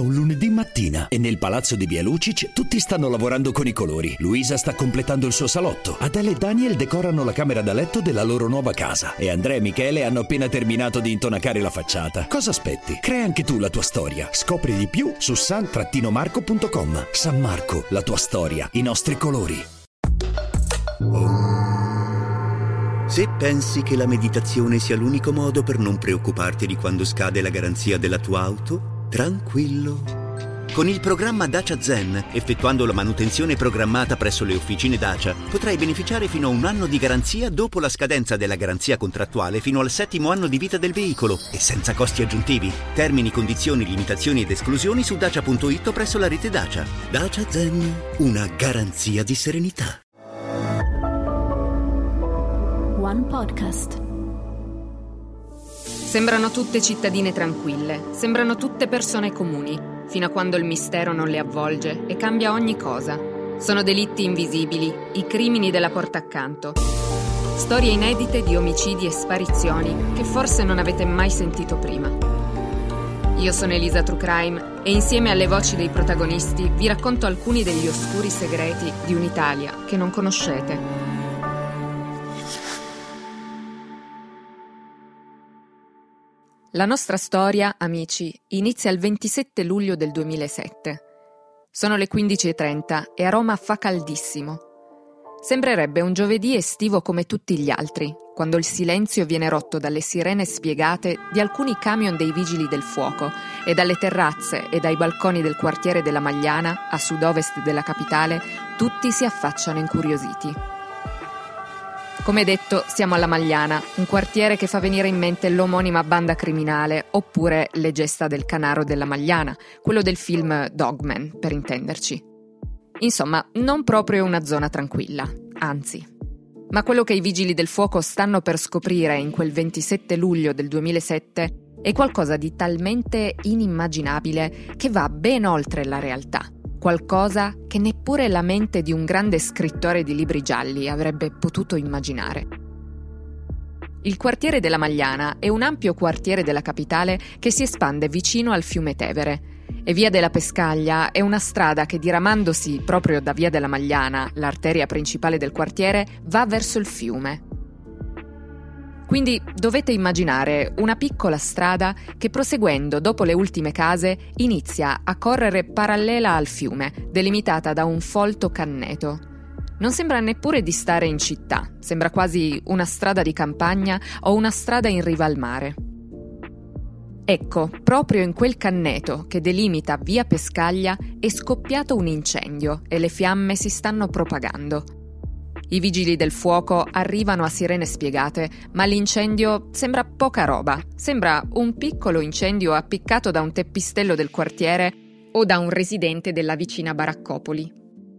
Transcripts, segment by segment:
un lunedì mattina e nel palazzo di Via Lucic tutti stanno lavorando con i colori. Luisa sta completando il suo salotto. Adele e Daniel decorano la camera da letto della loro nuova casa. E Andrea e Michele hanno appena terminato di intonacare la facciata. Cosa aspetti? Crea anche tu la tua storia. Scopri di più su san-marco.com. San Marco, la tua storia, i nostri colori. Se pensi che la meditazione sia l'unico modo per non preoccuparti di quando scade la garanzia della tua auto, tranquillo. Con il programma Dacia Zen, effettuando la manutenzione programmata presso le officine Dacia, potrai beneficiare fino a 1 anno di garanzia dopo la scadenza della garanzia contrattuale fino al 7° anno di vita del veicolo e senza costi aggiuntivi. Termini, condizioni, limitazioni ed esclusioni su dacia.it o presso la rete Dacia. Dacia Zen, una garanzia di serenità. One Podcast. Sembrano tutte cittadine tranquille, sembrano tutte persone comuni, fino a quando il mistero non le avvolge e cambia ogni cosa. Sono delitti invisibili, i crimini della porta accanto. Storie inedite di omicidi e sparizioni che forse non avete mai sentito prima. Io sono Elisa True Crime e insieme alle voci dei protagonisti vi racconto alcuni degli oscuri segreti di un'Italia che non conoscete. La nostra storia, amici, inizia il 27 luglio del 2007. Sono le 15:30 e a Roma fa caldissimo. Sembrerebbe un giovedì estivo come tutti gli altri, quando il silenzio viene rotto dalle sirene spiegate di alcuni camion dei vigili del fuoco e dalle terrazze e dai balconi del quartiere della Magliana, a sud-ovest della capitale, tutti si affacciano incuriositi. Come detto, siamo alla Magliana, un quartiere che fa venire in mente l'omonima banda criminale, oppure le gesta del Canaro della Magliana, quello del film Dogman, per intenderci. Insomma, non proprio una zona tranquilla, anzi. Ma quello che i vigili del fuoco stanno per scoprire in quel 27 luglio del 2007 è qualcosa di talmente inimmaginabile che va ben oltre la realtà. Qualcosa che neppure la mente di un grande scrittore di libri gialli avrebbe potuto immaginare. Il quartiere della Magliana è un ampio quartiere della capitale che si espande vicino al fiume Tevere e Via della Pescaglia è una strada che, diramandosi proprio da Via della Magliana, l'arteria principale del quartiere, va verso il fiume. Quindi dovete immaginare una piccola strada che, proseguendo dopo le ultime case, inizia a correre parallela al fiume, delimitata da un folto canneto. Non sembra neppure di stare in città, sembra quasi una strada di campagna o una strada in riva al mare. Ecco, proprio in quel canneto che delimita Via Pescaglia è scoppiato un incendio e le fiamme si stanno propagando. I vigili del fuoco arrivano a sirene spiegate, ma l'incendio sembra poca roba. Sembra un piccolo incendio appiccato da un teppistello del quartiere o da un residente della vicina baraccopoli.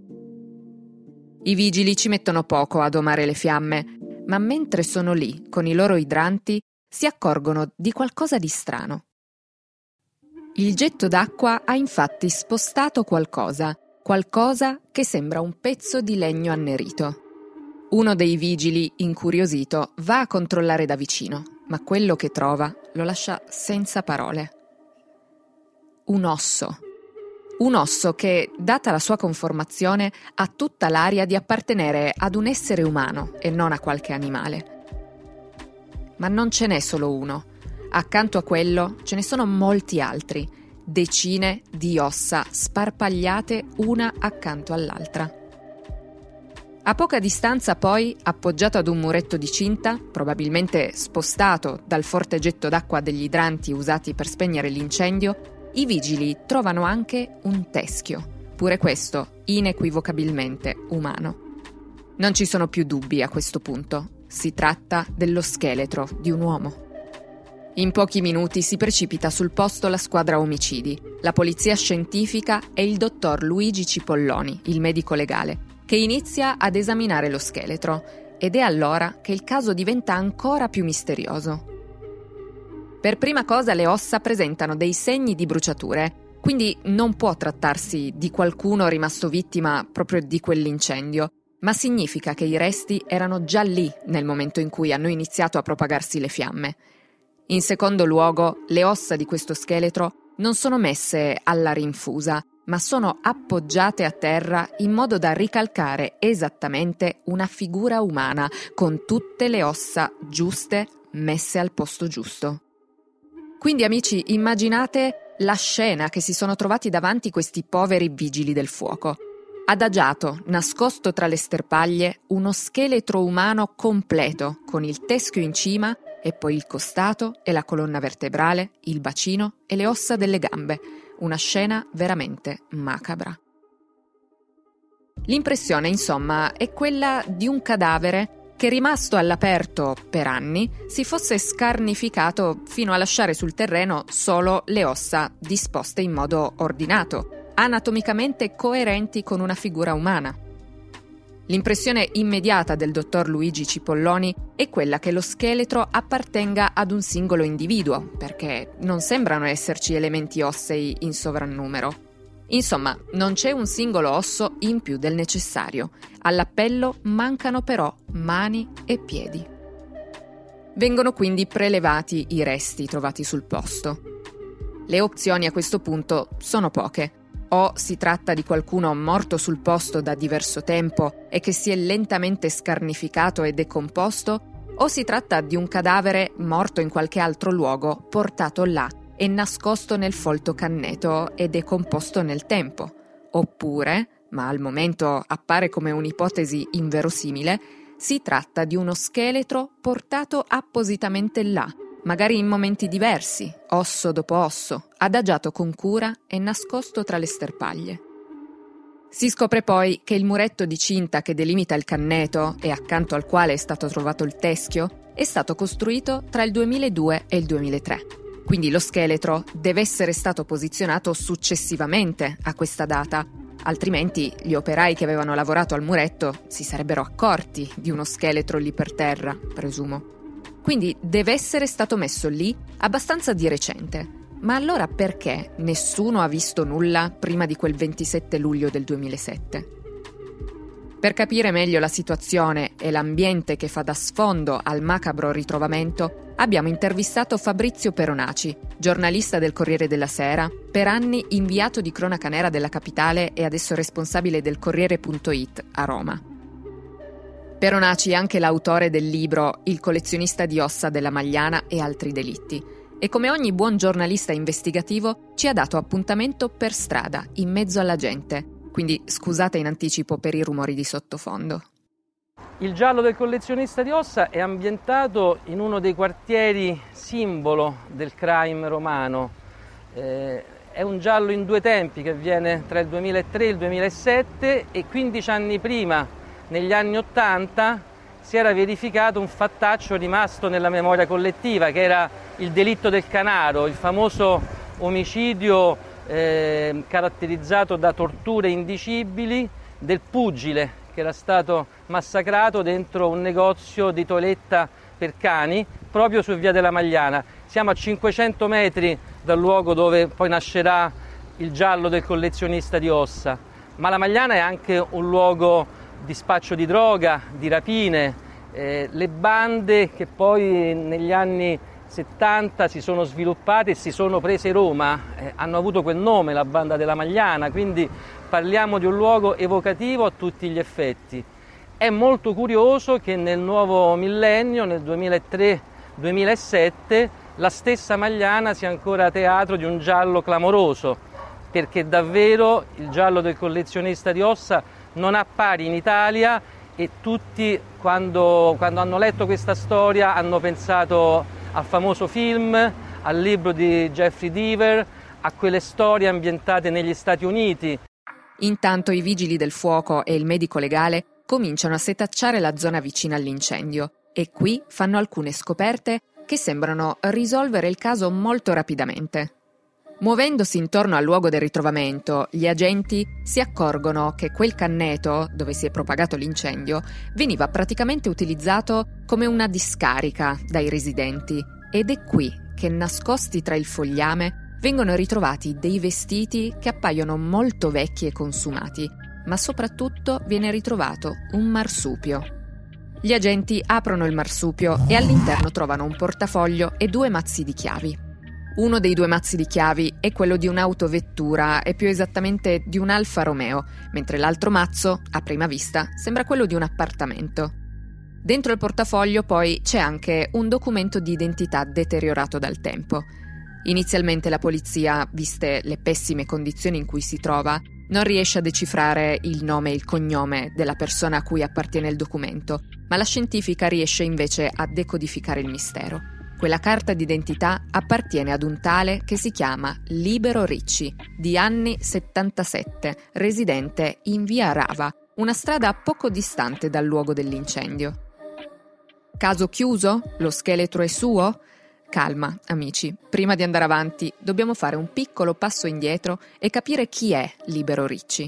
I vigili ci mettono poco a domare le fiamme, ma mentre sono lì con i loro idranti si accorgono di qualcosa di strano. Il getto d'acqua ha infatti spostato qualcosa che sembra un pezzo di legno annerito. Uno dei vigili, incuriosito, va a controllare da vicino, ma quello che trova lo lascia senza parole. Un osso. Un osso che, data la sua conformazione, ha tutta l'aria di appartenere ad un essere umano e non a qualche animale. Ma non ce n'è solo uno. Accanto a quello ce ne sono molti altri, decine di ossa sparpagliate una accanto all'altra. A poca distanza poi, appoggiato ad un muretto di cinta, probabilmente spostato dal forte getto d'acqua degli idranti usati per spegnere l'incendio, i vigili trovano anche un teschio, pure questo inequivocabilmente umano. Non ci sono più dubbi a questo punto, si tratta dello scheletro di un uomo. In pochi minuti si precipita sul posto la squadra omicidi, la polizia scientifica e il dottor Luigi Cipolloni, il medico legale, che inizia ad esaminare lo scheletro, ed è allora che il caso diventa ancora più misterioso. Per prima cosa le ossa presentano dei segni di bruciature, quindi non può trattarsi di qualcuno rimasto vittima proprio di quell'incendio, ma significa che i resti erano già lì nel momento in cui hanno iniziato a propagarsi le fiamme. In secondo luogo, le ossa di questo scheletro non sono messe alla rinfusa, ma sono appoggiate a terra in modo da ricalcare esattamente una figura umana, con tutte le ossa giuste messe al posto giusto. Quindi, amici, immaginate la scena che si sono trovati davanti questi poveri vigili del fuoco. Adagiato, nascosto tra le sterpaglie, uno scheletro umano completo, con il teschio in cima e poi il costato e la colonna vertebrale, il bacino e le ossa delle gambe. Una scena veramente macabra. L'impressione, insomma, è quella di un cadavere che, rimasto all'aperto per anni, si fosse scarnificato fino a lasciare sul terreno solo le ossa disposte in modo ordinato, anatomicamente coerenti con una figura umana. L'impressione immediata del dottor Luigi Cipolloni è quella che lo scheletro appartenga ad un singolo individuo, perché non sembrano esserci elementi ossei in sovrannumero. Insomma, non c'è un singolo osso in più del necessario. All'appello mancano però mani e piedi. Vengono quindi prelevati i resti trovati sul posto. Le opzioni a questo punto sono poche. O si tratta di qualcuno morto sul posto da diverso tempo e che si è lentamente scarnificato e decomposto, o si tratta di un cadavere morto in qualche altro luogo, portato là e nascosto nel folto canneto e decomposto nel tempo. Oppure, ma al momento appare come un'ipotesi inverosimile, si tratta di uno scheletro portato appositamente là, magari in momenti diversi, osso dopo osso, adagiato con cura e nascosto tra le sterpaglie. Si scopre poi che il muretto di cinta che delimita il canneto e accanto al quale è stato trovato il teschio è stato costruito tra il 2002 e il 2003. Quindi lo scheletro deve essere stato posizionato successivamente a questa data, altrimenti gli operai che avevano lavorato al muretto si sarebbero accorti di uno scheletro lì per terra, presumo. Quindi deve essere stato messo lì abbastanza di recente. Ma allora perché nessuno ha visto nulla prima di quel 27 luglio del 2007? Per capire meglio la situazione e l'ambiente che fa da sfondo al macabro ritrovamento, abbiamo intervistato Fabrizio Peronaci, giornalista del Corriere della Sera, per anni inviato di cronaca nera della capitale e adesso responsabile del Corriere.it a Roma. Peronaci è anche l'autore del libro Il collezionista di ossa della Magliana e altri delitti e, come ogni buon giornalista investigativo, ci ha dato appuntamento per strada, in mezzo alla gente, quindi scusate in anticipo per i rumori di sottofondo. Il giallo del collezionista di ossa è ambientato in uno dei quartieri simbolo del crime romano. È un giallo in due tempi che avviene tra il 2003 e il 2007 e 15 anni prima, negli anni *80, si era verificato un fattaccio rimasto nella memoria collettiva, che era il delitto del Canaro, il famoso omicidio caratterizzato da torture indicibili del pugile che era stato massacrato dentro un negozio di toeletta per cani proprio su Via della Magliana. Siamo a 500 metri dal luogo dove poi nascerà il giallo del collezionista di ossa, ma la Magliana è anche un luogo di spaccio di droga, di rapine, le bande che poi negli anni 70 si sono sviluppate e si sono prese Roma, hanno avuto quel nome, la banda della Magliana, quindi parliamo di un luogo evocativo a tutti gli effetti. È molto curioso che nel nuovo millennio, nel 2003-2007, la stessa Magliana sia ancora teatro di un giallo clamoroso, perché davvero il giallo del collezionista di ossa non ha pari in Italia e tutti quando hanno letto questa storia hanno pensato al famoso film, al libro di Jeffrey Deaver, a quelle storie ambientate negli Stati Uniti. Intanto i vigili del fuoco e il medico legale cominciano a setacciare la zona vicina all'incendio e qui fanno alcune scoperte che sembrano risolvere il caso molto rapidamente. Muovendosi intorno al luogo del ritrovamento, gli agenti si accorgono che quel canneto, dove si è propagato l'incendio, veniva praticamente utilizzato come una discarica dai residenti ed è qui che, nascosti tra il fogliame, vengono ritrovati dei vestiti che appaiono molto vecchi e consumati, ma soprattutto viene ritrovato un marsupio. Gli agenti aprono il marsupio e all'interno trovano un portafoglio e 2 mazzi di chiavi. Uno dei 2 mazzi di chiavi è quello di un'autovettura e più esattamente di un Alfa Romeo, mentre l'altro mazzo, a prima vista, sembra quello di un appartamento. Dentro il portafoglio poi c'è anche un documento di identità deteriorato dal tempo. Inizialmente la polizia, viste le pessime condizioni in cui si trova, non riesce a decifrare il nome e il cognome della persona a cui appartiene il documento, ma la scientifica riesce invece a decodificare il mistero. Quella carta d'identità appartiene ad un tale che si chiama Libero Ricci, di anni 77, residente in via Rava, una strada poco distante dal luogo dell'incendio. Caso chiuso? Lo scheletro è suo? Calma, amici, prima di andare avanti dobbiamo fare un piccolo passo indietro e capire chi è Libero Ricci.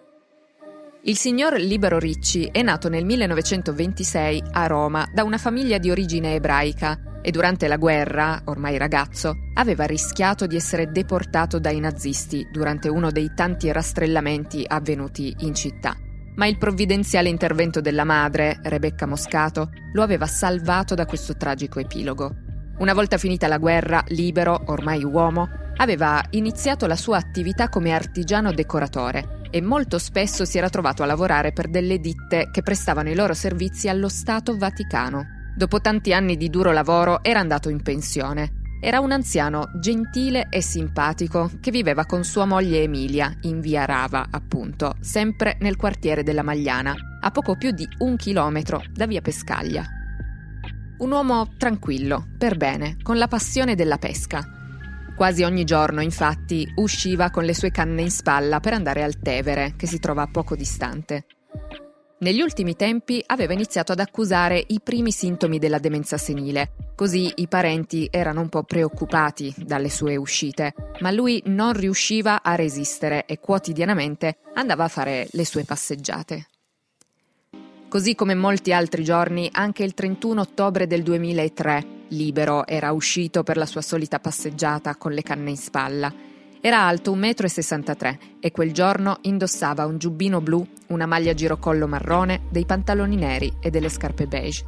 Il signor Libero Ricci è nato nel 1926 a Roma da una famiglia di origine ebraica e durante la guerra, ormai ragazzo, aveva rischiato di essere deportato dai nazisti durante uno dei tanti rastrellamenti avvenuti in città. Ma il provvidenziale intervento della madre, Rebecca Moscato, lo aveva salvato da questo tragico epilogo. Una volta finita la guerra, Libero, ormai uomo, aveva iniziato la sua attività come artigiano decoratore e molto spesso si era trovato a lavorare per delle ditte che prestavano i loro servizi allo Stato Vaticano. Dopo tanti anni di duro lavoro era andato in pensione. Era un anziano gentile e simpatico che viveva con sua moglie Emilia in via Rava, appunto, sempre nel quartiere della Magliana, a poco più di 1 chilometro da via Pescaglia. Un uomo tranquillo, per bene, con la passione della pesca. Quasi ogni giorno, infatti, usciva con le sue canne in spalla per andare al Tevere, che si trova poco distante. Negli ultimi tempi aveva iniziato ad accusare i primi sintomi della demenza senile, così i parenti erano un po' preoccupati dalle sue uscite, ma lui non riusciva a resistere e quotidianamente andava a fare le sue passeggiate. Così come molti altri giorni, anche il 31 ottobre del 2003, Libero era uscito per la sua solita passeggiata con le canne in spalla. Era alto 1,63 m e quel giorno indossava un giubbino blu, una maglia girocollo marrone, dei pantaloni neri e delle scarpe beige.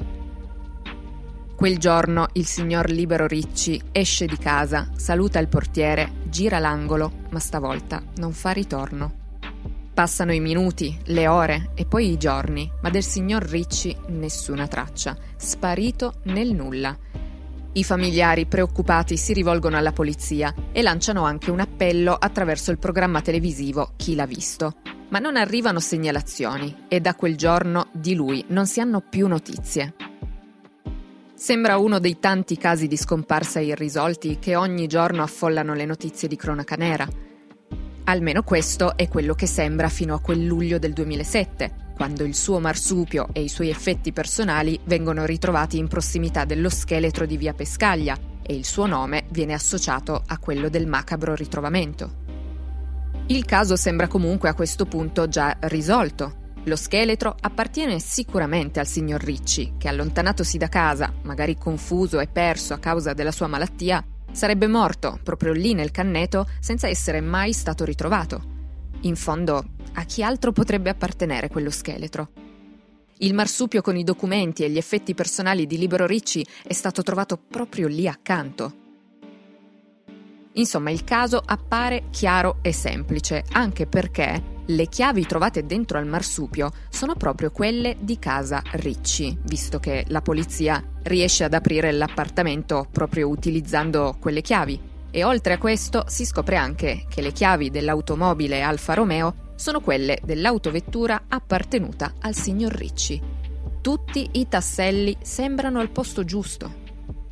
Quel giorno il signor Libero Ricci esce di casa, saluta il portiere, gira l'angolo, ma stavolta non fa ritorno. Passano i minuti, le ore e poi i giorni, ma del signor Ricci nessuna traccia, sparito nel nulla. I familiari preoccupati si rivolgono alla polizia e lanciano anche un appello attraverso il programma televisivo Chi l'ha visto. Ma non arrivano segnalazioni e da quel giorno di lui non si hanno più notizie. Sembra uno dei tanti casi di scomparsa irrisolti che ogni giorno affollano le notizie di cronaca nera. Almeno questo è quello che sembra fino a quel luglio del 2007, quando il suo marsupio e i suoi effetti personali vengono ritrovati in prossimità dello scheletro di via Pescaglia e il suo nome viene associato a quello del macabro ritrovamento. Il caso sembra comunque a questo punto già risolto. Lo scheletro appartiene sicuramente al signor Ricci, che allontanatosi da casa, magari confuso e perso a causa della sua malattia, sarebbe morto proprio lì nel canneto senza essere mai stato ritrovato. In fondo, a chi altro potrebbe appartenere quello scheletro? Il marsupio con i documenti e gli effetti personali di Libero Ricci è stato trovato proprio lì accanto. Insomma, il caso appare chiaro e semplice, anche perché le chiavi trovate dentro al marsupio sono proprio quelle di casa Ricci, visto che la polizia riesce ad aprire l'appartamento proprio utilizzando quelle chiavi. E oltre a questo si scopre anche che le chiavi dell'automobile Alfa Romeo sono quelle dell'autovettura appartenuta al signor Ricci. Tutti i tasselli sembrano al posto giusto.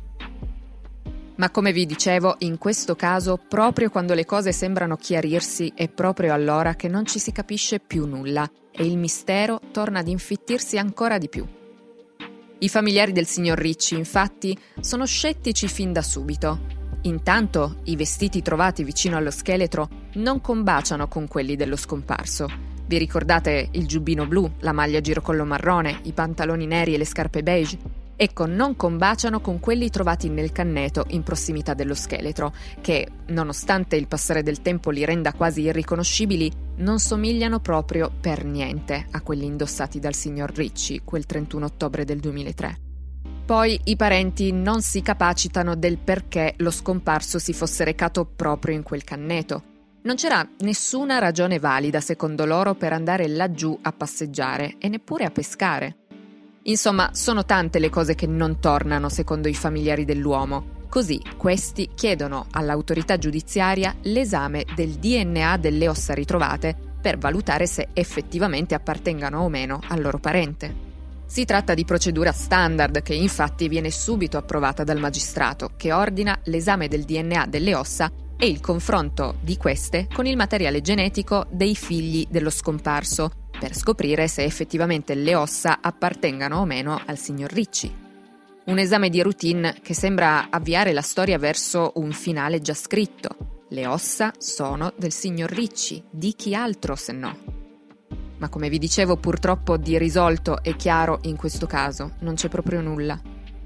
Ma come vi dicevo, in questo caso, proprio quando le cose sembrano chiarirsi, è proprio allora che non ci si capisce più nulla e il mistero torna ad infittirsi ancora di più. I familiari del signor Ricci, infatti, sono scettici fin da subito. Intanto, i vestiti trovati vicino allo scheletro non combaciano con quelli dello scomparso. Vi ricordate il giubbino blu, la maglia girocollo marrone, i pantaloni neri e le scarpe beige? Ecco, non combaciano con quelli trovati nel canneto in prossimità dello scheletro, che, nonostante il passare del tempo li renda quasi irriconoscibili, non somigliano proprio per niente a quelli indossati dal signor Ricci quel 31 ottobre del 2003. Poi i parenti non si capacitano del perché lo scomparso si fosse recato proprio in quel canneto. Non c'era nessuna ragione valida, secondo loro, per andare laggiù a passeggiare e neppure a pescare. Insomma, sono tante le cose che non tornano secondo i familiari dell'uomo. Così questi chiedono all'autorità giudiziaria l'esame del DNA delle ossa ritrovate per valutare se effettivamente appartengano o meno al loro parente. Si tratta di procedura standard che infatti viene subito approvata dal magistrato, che ordina l'esame del DNA delle ossa e il confronto di queste con il materiale genetico dei figli dello scomparso per scoprire se effettivamente le ossa appartengano o meno al signor Ricci. Un esame di routine che sembra avviare la storia verso un finale già scritto. Le ossa sono del signor Ricci, di chi altro se no? Ma come vi dicevo, purtroppo di risolto e chiaro in questo caso non c'è proprio nulla.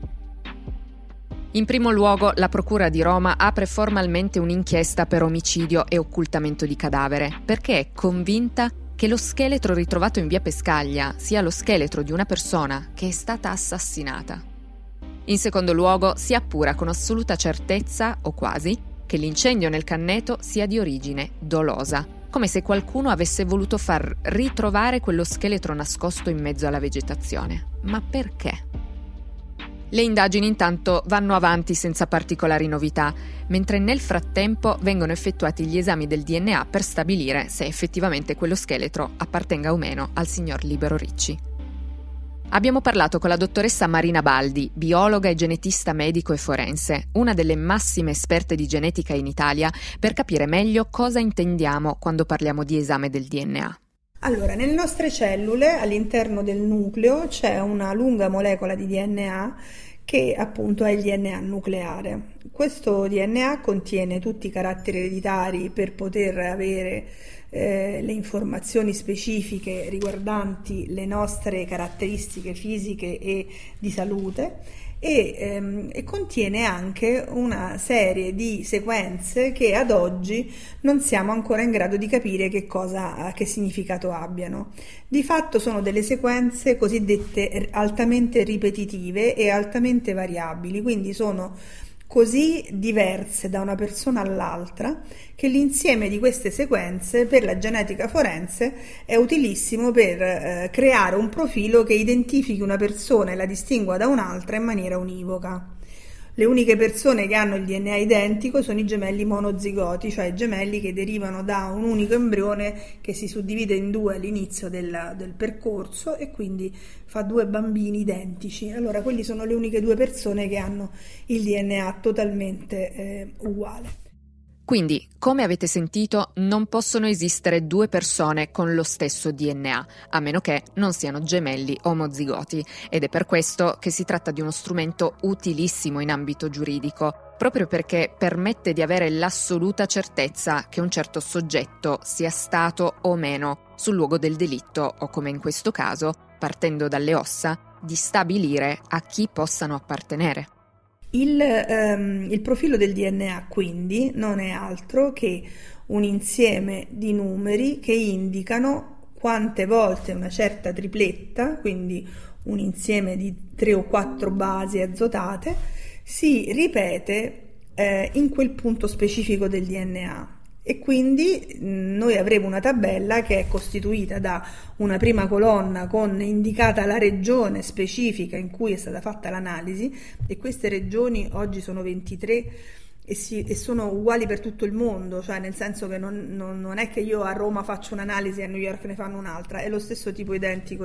In primo luogo, la Procura di Roma apre formalmente un'inchiesta per omicidio e occultamento di cadavere, perché è convinta che lo scheletro ritrovato in via Pescaglia sia lo scheletro di una persona che è stata assassinata. In secondo luogo, si appura con assoluta certezza, o quasi, che l'incendio nel canneto sia di origine dolosa, come se qualcuno avesse voluto far ritrovare quello scheletro nascosto in mezzo alla vegetazione. Ma perché? Le indagini intanto vanno avanti senza particolari novità, mentre nel frattempo vengono effettuati gli esami del DNA per stabilire se effettivamente quello scheletro appartenga o meno al signor Libero Ricci. Abbiamo parlato con la dottoressa Marina Baldi, biologa e genetista medico e forense, una delle massime esperte di genetica in Italia, per capire meglio cosa intendiamo quando parliamo di esame del DNA. Allora, nelle nostre cellule, all'interno del nucleo, c'è una lunga molecola di DNA che appunto è il DNA nucleare. Questo DNA contiene tutti i caratteri ereditari per poter avere le informazioni specifiche riguardanti le nostre caratteristiche fisiche e di salute e contiene anche una serie di sequenze che ad oggi non siamo ancora in grado di capire che significato abbiano. Di fatto sono delle sequenze cosiddette altamente ripetitive e altamente variabili, quindi sono così diverse da una persona all'altra che l'insieme di queste sequenze per la genetica forense è utilissimo per creare un profilo che identifichi una persona e la distingua da un'altra in maniera univoca. Le uniche persone che hanno il DNA identico sono i gemelli monozigoti, cioè i gemelli che derivano da un unico embrione che si suddivide in due all'inizio del percorso e quindi fa due bambini identici. Allora, quelli sono le uniche due persone che hanno il DNA totalmente uguale. Quindi, come avete sentito, non possono esistere due persone con lo stesso DNA, a meno che non siano gemelli omozigoti, ed è per questo che si tratta di uno strumento utilissimo in ambito giuridico, proprio perché permette di avere l'assoluta certezza che un certo soggetto sia stato o meno sul luogo del delitto o, come in questo caso, partendo dalle ossa, di stabilire a chi possano appartenere. Il profilo del DNA quindi non è altro che un insieme di numeri che indicano quante volte una certa tripletta, quindi un insieme di 3 o 4 basi azotate, si ripete in quel punto specifico del DNA. E quindi noi avremo una tabella che è costituita da una prima colonna con indicata la regione specifica in cui è stata fatta l'analisi, e queste regioni oggi sono 23 e sono uguali per tutto il mondo, cioè nel senso che non è che io a Roma faccio un'analisi e a New York ne fanno un'altra, è lo stesso tipo identico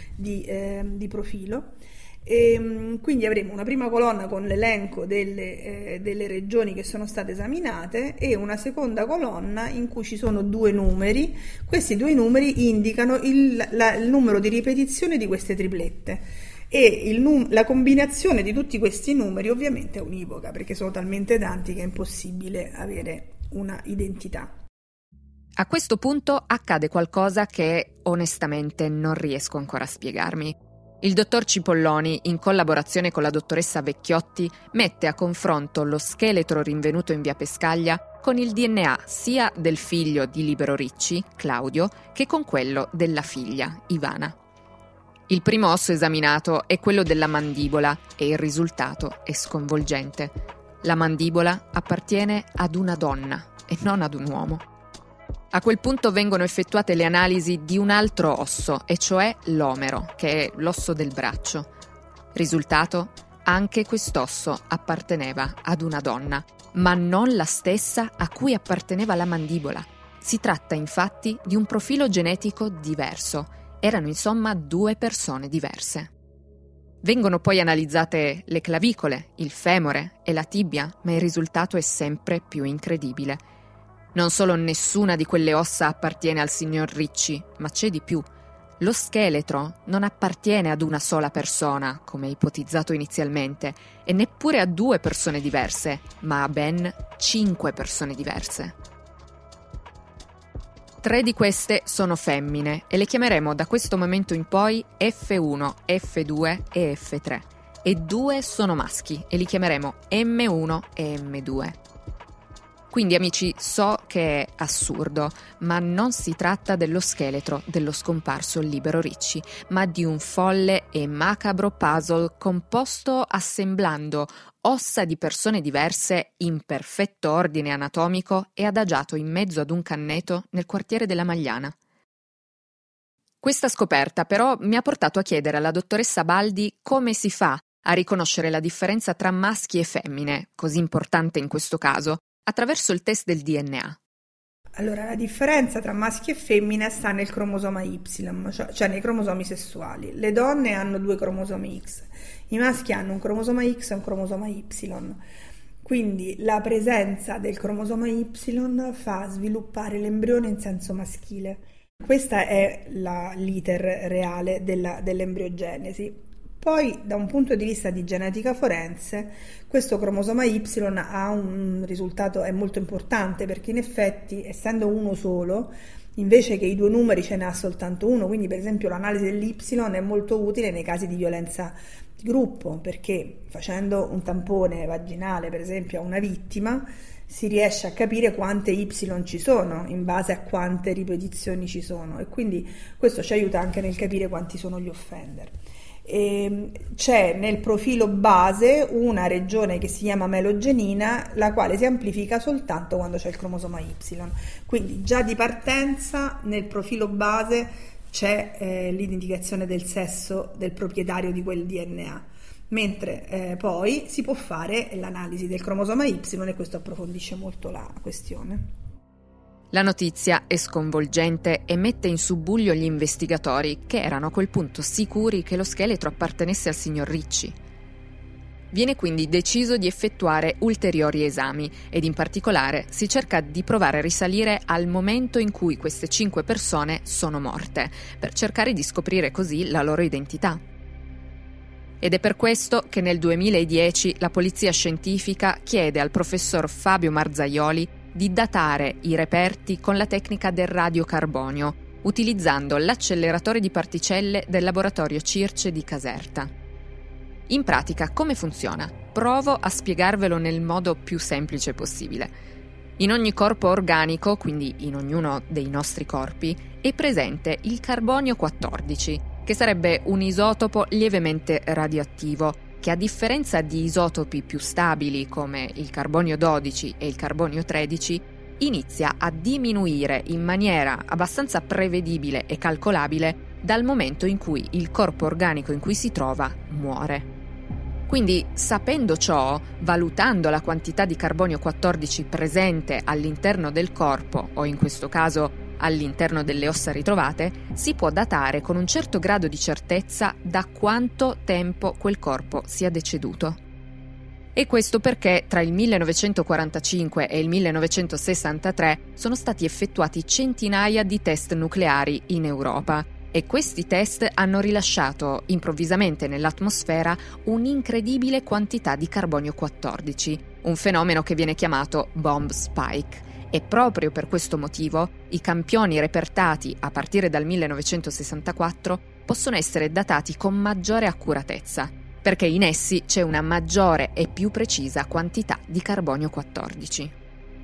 di profilo. E quindi avremo una prima colonna con l'elenco delle regioni che sono state esaminate e una seconda colonna in cui ci sono 2 numeri. Questi 2 numeri indicano il numero di ripetizione di queste triplette e la combinazione di tutti questi numeri ovviamente è univoca, perché sono talmente tanti che è impossibile avere una identità. A questo punto accade qualcosa che onestamente non riesco ancora a spiegarmi. Il dottor Cipolloni, in collaborazione con la dottoressa Vecchiotti, mette a confronto lo scheletro rinvenuto in via Pescaglia con il DNA sia del figlio di Libero Ricci, Claudio, che con quello della figlia, Ivana. Il primo osso esaminato è quello della mandibola e il risultato è sconvolgente. La mandibola appartiene ad una donna e non ad un uomo. A quel punto vengono effettuate le analisi di un altro osso, e cioè l'omero, che è l'osso del braccio. Risultato? Anche quest'osso apparteneva ad una donna, ma non la stessa a cui apparteneva la mandibola. Si tratta infatti di un profilo genetico diverso. Erano insomma 2 persone diverse. Vengono poi analizzate le clavicole, il femore e la tibia, ma il risultato è sempre più incredibile. Non solo nessuna di quelle ossa appartiene al signor Ricci, ma c'è di più. Lo scheletro non appartiene ad una sola persona, come ipotizzato inizialmente, e neppure a 2 persone diverse, ma a ben 5 persone diverse. 3 di queste sono femmine e le chiameremo da questo momento in poi F1, F2 e F3. E 2 sono maschi e li chiameremo M1 e M2. Quindi amici, so che è assurdo, ma non si tratta dello scheletro dello scomparso Libero Ricci, ma di un folle e macabro puzzle composto assemblando ossa di persone diverse in perfetto ordine anatomico e adagiato in mezzo ad un canneto nel quartiere della Magliana. Questa scoperta però mi ha portato a chiedere alla dottoressa Baldi come si fa a riconoscere la differenza tra maschi e femmine, così importante in questo caso, attraverso il test del DNA. Allora, la differenza tra maschi e femmine sta nel cromosoma Y, cioè nei cromosomi sessuali. Le donne hanno 2 cromosomi X, i maschi hanno un cromosoma X e un cromosoma Y. Quindi la presenza del cromosoma Y fa sviluppare l'embrione in senso maschile. Questa è l'iter reale dell'embriogenesi. Poi, da un punto di vista di genetica forense, questo cromosoma Y ha un risultato è molto importante, perché in effetti, essendo uno solo, invece che i 2 numeri ce n'ha soltanto uno, quindi per esempio l'analisi dell'Y è molto utile nei casi di violenza di gruppo, perché facendo un tampone vaginale, per esempio, a una vittima, si riesce a capire quante Y ci sono in base a quante ripetizioni ci sono, e quindi questo ci aiuta anche nel capire quanti sono gli offender. C'è nel profilo base una regione che si chiama melogenina, la quale si amplifica soltanto quando c'è il cromosoma Y. Quindi già di partenza nel profilo base c'è l'indicazione del sesso del proprietario di quel DNA, mentre poi si può fare l'analisi del cromosoma Y, e questo approfondisce molto la questione. La notizia è sconvolgente e mette in subbuglio gli investigatori, che erano a quel punto sicuri che lo scheletro appartenesse al signor Ricci. Viene quindi deciso di effettuare ulteriori esami ed in particolare si cerca di provare a risalire al momento in cui queste 5 persone sono morte, per cercare di scoprire così la loro identità. Ed è per questo che nel 2010 la polizia scientifica chiede al professor Fabio Marzaioli di datare i reperti con la tecnica del radiocarbonio, utilizzando l'acceleratore di particelle del laboratorio Circe di Caserta. In pratica, come funziona? Provo a spiegarvelo nel modo più semplice possibile. In ogni corpo organico, quindi in ognuno dei nostri corpi, è presente il carbonio 14, che sarebbe un isotopo lievemente radioattivo, che a differenza di isotopi più stabili come il carbonio 12 e il carbonio 13, inizia a diminuire in maniera abbastanza prevedibile e calcolabile dal momento in cui il corpo organico in cui si trova muore. Quindi, sapendo ciò, valutando la quantità di carbonio 14 presente all'interno del corpo, o in questo caso all'interno delle ossa ritrovate, si può datare con un certo grado di certezza da quanto tempo quel corpo sia deceduto. E questo perché tra il 1945 e il 1963 sono stati effettuati centinaia di test nucleari in Europa, e questi test hanno rilasciato improvvisamente nell'atmosfera un'incredibile quantità di carbonio 14, un fenomeno che viene chiamato bomb spike. E proprio per questo motivo i campioni repertati a partire dal 1964 possono essere datati con maggiore accuratezza, perché in essi c'è una maggiore e più precisa quantità di carbonio 14.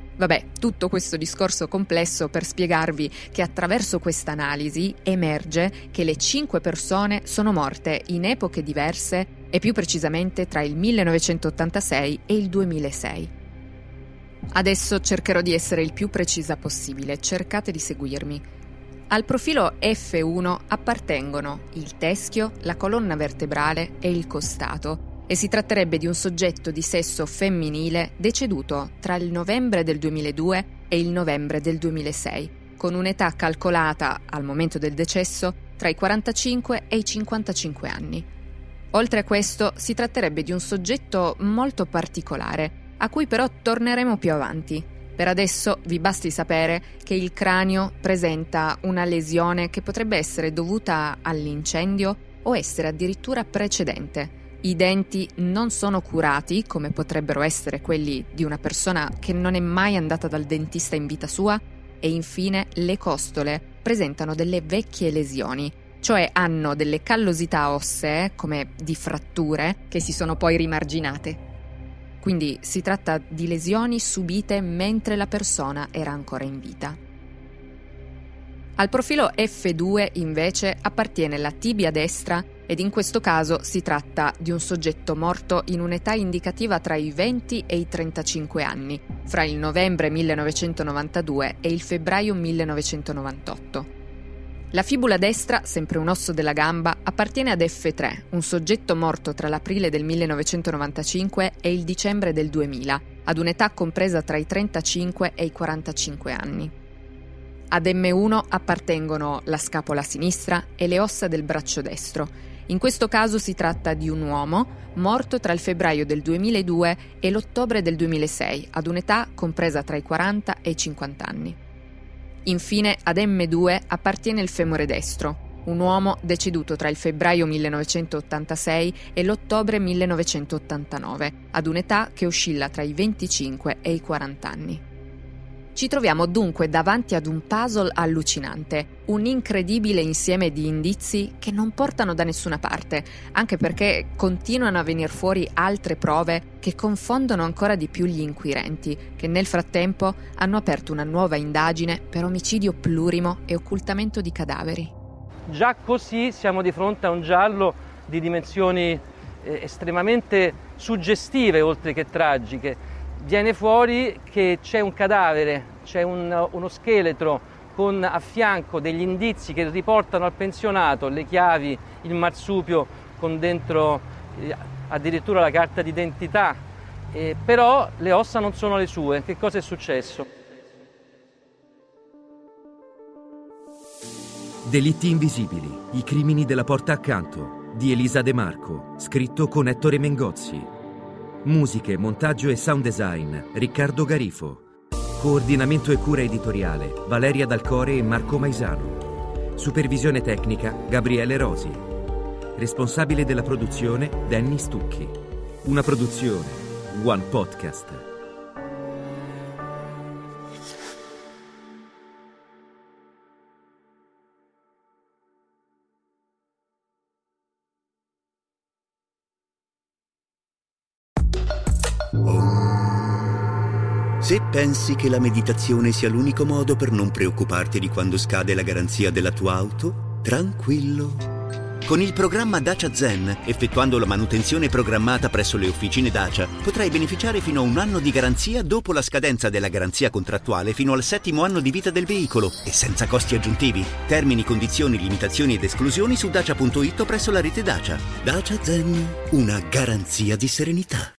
Vabbè, tutto questo discorso complesso per spiegarvi che attraverso questa analisi emerge che le 5 persone sono morte in epoche diverse e più precisamente tra il 1986 e il 2006. Adesso cercherò di essere il più precisa possibile, cercate di seguirmi. Al profilo F1 appartengono il teschio, la colonna vertebrale e il costato, e si tratterebbe di un soggetto di sesso femminile deceduto tra il novembre del 2002 e il novembre del 2006, con un'età calcolata al momento del decesso tra i 45 e i 55 anni. Oltre a questo, si tratterebbe di un soggetto molto particolare, a cui però torneremo più avanti. Per adesso vi basti sapere che il cranio presenta una lesione che potrebbe essere dovuta all'incendio o essere addirittura precedente. I denti non sono curati, come potrebbero essere quelli di una persona che non è mai andata dal dentista in vita sua, e infine le costole presentano delle vecchie lesioni, cioè hanno delle callosità ossee, come di fratture, che si sono poi rimarginate. Quindi si tratta di lesioni subite mentre la persona era ancora in vita. Al profilo F2 invece appartiene la tibia destra ed in questo caso si tratta di un soggetto morto in un'età indicativa tra i 20 e i 35 anni, fra il novembre 1992 e il febbraio 1998. La fibula destra, sempre un osso della gamba, appartiene ad F3, un soggetto morto tra l'aprile del 1995 e il dicembre del 2000, ad un'età compresa tra i 35 e i 45 anni. Ad M1 appartengono la scapola sinistra e le ossa del braccio destro. In questo caso si tratta di un uomo morto tra il febbraio del 2002 e l'ottobre del 2006, ad un'età compresa tra i 40 e i 50 anni. Infine, ad M2 appartiene il femore destro, un uomo deceduto tra il febbraio 1986 e l'ottobre 1989, ad un'età che oscilla tra i 25 e i 40 anni. Ci troviamo dunque davanti ad un puzzle allucinante, un incredibile insieme di indizi che non portano da nessuna parte, anche perché continuano a venir fuori altre prove che confondono ancora di più gli inquirenti, che nel frattempo hanno aperto una nuova indagine per omicidio plurimo e occultamento di cadaveri. Già così siamo di fronte a un giallo di dimensioni estremamente suggestive, oltre che tragiche. Viene fuori che c'è un cadavere, c'è uno scheletro con a fianco degli indizi che riportano al pensionato le chiavi, il marsupio con dentro addirittura la carta d'identità, però le ossa non sono le sue. Che cosa è successo? Delitti invisibili, i crimini della porta accanto, di Elisa De Marco, scritto con Ettore Mengozzi. Musiche, montaggio e sound design, Riccardo Garifo. Coordinamento e cura editoriale, Valeria Dalcore e Marco Maisano. Supervisione tecnica, Gabriele Rosi. Responsabile della produzione, Danny Stucchi. Una produzione, One Podcast. Se pensi che la meditazione sia l'unico modo per non preoccuparti di quando scade la garanzia della tua auto, tranquillo. Con il programma Dacia Zen, effettuando la manutenzione programmata presso le officine Dacia, potrai beneficiare fino a 1 anno di garanzia dopo la scadenza della garanzia contrattuale fino al 7° anno di vita del veicolo e senza costi aggiuntivi. Termini, condizioni, limitazioni ed esclusioni su dacia.it o presso la rete Dacia. Dacia Zen, una garanzia di serenità.